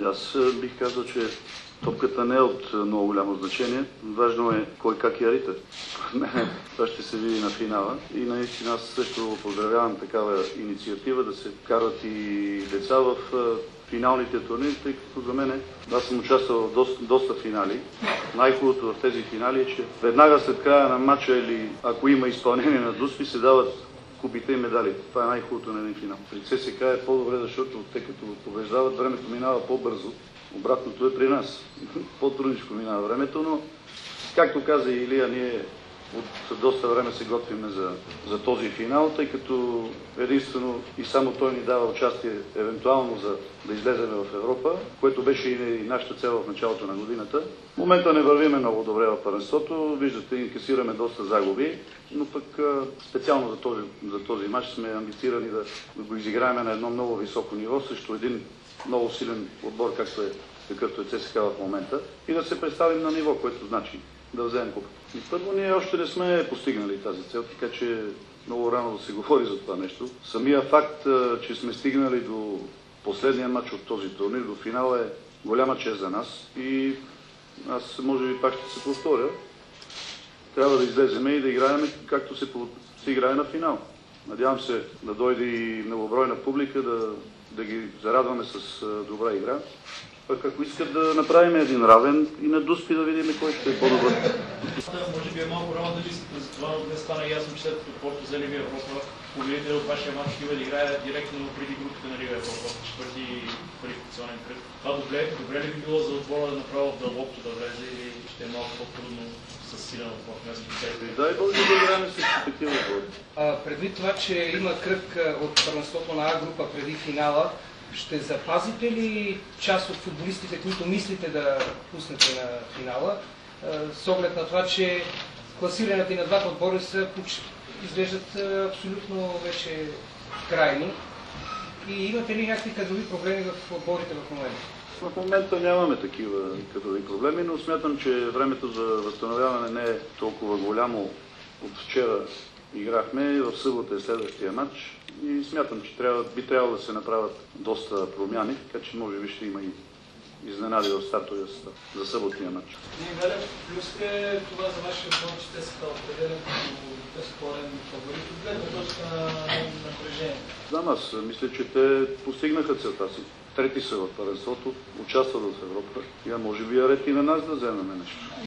Аз бих казал, че топката не е от много голямо значение. Важно е кой как я рита. Това ще се види на финала. И наистина аз също поздравявам такава инициатива да се вкарват и деца в финалните турнири, тъй като за мен аз съм участвал в доста финали. Най-хубавото в тези финали е, че веднага след края на матча или ако има изпълнение на дуспи, се дават купите и медалите. Това е най-хубавото на един финал. При ЦСКА е по-добре, защото те като побеждават, времето минава по-бързо. Обратното е при нас. По-трудничко минава времето, но както каза Илия, ние от доста време се готвиме за този финал, тъй като единствено и само той ни дава участие евентуално за да излеземе в Европа, което беше и нашата цел в началото на годината. В момента не вървиме много добре в първенството, виждате, инкасираме доста загуби, но пък специално за този матч сме амбицирани да го изиграем на едно много високо ниво срещу един много силен отбор, какъвто е ЦСКА в момента, и да се представим на ниво, което значи да вземем купата. И първо, ние още не сме постигнали тази цел, така че много рано да се говори за това нещо. Самия факт, че сме стигнали до последния матч от този турнир, до финала, е голяма чест за нас и аз може би пак ще се повторя. Трябва да излеземе и да играем както се играе на финал. Надявам се да дойде и многобройна публика, да ги зарадваме с добра игра. Пък ако искат да направим един равен и на дуспи да видим кой ще е по-добър. Може би е малко рано да листите, затова днес стана ясно, че след като Порто взели Лига Европа, победител от вашия матч ще да играе директно преди групите на Лига Европа, четвърти квалификационен кръг. Това добре ли би било за отбора да направи в дълбокото да влезе или ще е малко по-трудно с силен отбор вместо цели? Дай Боже да играем с такива отбори. Предвид това, че има кръг от първенството на А група преди финала, ще запазите ли част от футболистите, които мислите да пуснете на финала, с оглед на това, че класираните на двата отбора изглеждат абсолютно вече крайни? И имате ли някакви кадрови проблеми в отборите в момента? В момента нямаме такива кадрови проблеми, но смятам, че времето за възстановяване не е толкова голямо. От вчера играхме и в събота е следващия матч. И смятам, че би трябвало да се направят доста промяни, така че може би ще има и изненади в стартовия състав за съботния матч. Галя, плюс е това за вашия отбор, че те са определени като безспорен фаворит от гледна точка на напрежение? Знам, аз мисля, че те постигнаха целта си. Трети са в първенството, участват в Европа. И може би е ред и на нас да вземем нещо.